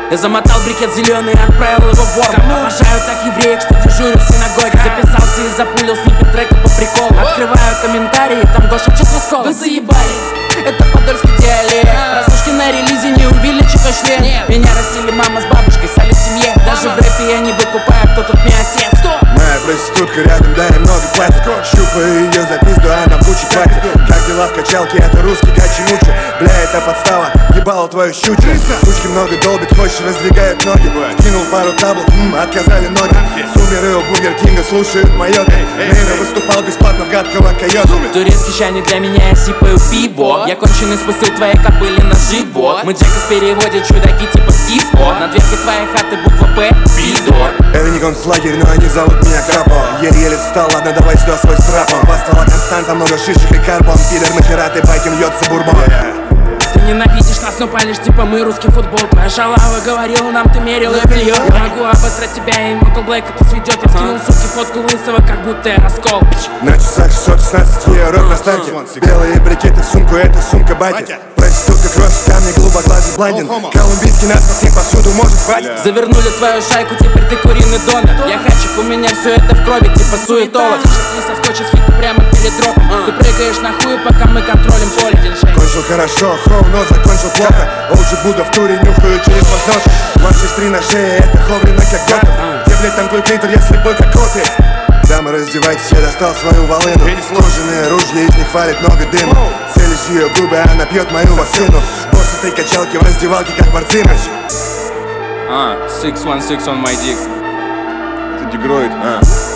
Я замотал брикет зеленый и отправил его в ворк. Обожаю так евреев, что дежурю в синагоге. Записался и запулил сниппет трека по приколу. Открываю комментарии, там Гоша Чесвисков. Вы заебали, это подольский диалект. Прослушки на релизе не увеличит член. Меня растили мама с бабушкой, сали в семье. Даже в рэпе я не выкупаю, кто тут мне отец. Моя проститутка рядом, да и много платит. Щупаю ее за пизду, она в Гуччи хватит. Как дела в качалке, это русский гачи-мучи. Бля, это подстава, ебало твою щучу. Сучки много долбит, хочешь раздвигают ноги. Кинул пару таблов, отказали ноги. Сумеры у Бургер Кинга слушают майоты. Нейро выступал бесплатно в гадкого койота. Турецкий чайник для меня, я сипаю пиво. Я конченый спустил твоей кобыле на живот. Мы Джекос переводят чудаки типа Стив-О. На дверке твоей хаты буква П, Пидор. Это не концлагерь, но они зовут меня Крапо. Еле-еле встал, ладно, давай сюда свой страпон. По стола константа, много шишек и карбон. Пидор, нахера ты байкин льется бурбон. Ты ненавидишь нас, но палишь, типа мы русский футбол. Твоя шалава говорила нам, ты мерил и бьёт. Я могу обосрать тебя, и Мотл Блэк это сведет. Я скинул суки фотку лысого, как будто я раскол. На часах 616 евро на старте. Белые брикеты в сумку, это сумка батя. Проститутка, кровь, камни, голубоглазый блондин. Колумбийский нас всем повсюду может хватит. Завернули твою шайку, теперь ты куриный донор. Я хачик, у меня все это в крови, типа суетолог. Не соскочит с фита прямо перед дропом. Ты прыгаешь на хуй, пока мы контролим поле. Кончил хорошо, хоу, но закончил плохо. Олджи Будда в туре, нюхаю через воздух. Ваши 3 на шее, это ховрина как готов. Где, блядь, там твой клитор, я слепой как коты. Дамы, раздевайтесь, я достал свою волыну. Кожаные ружья, из них валит много дыма. Целюсь в ее губы, она пьет мою вакцину. Босс этой качалки в раздевалке, как Марцимыч. 616 on my dick. Это дегроид,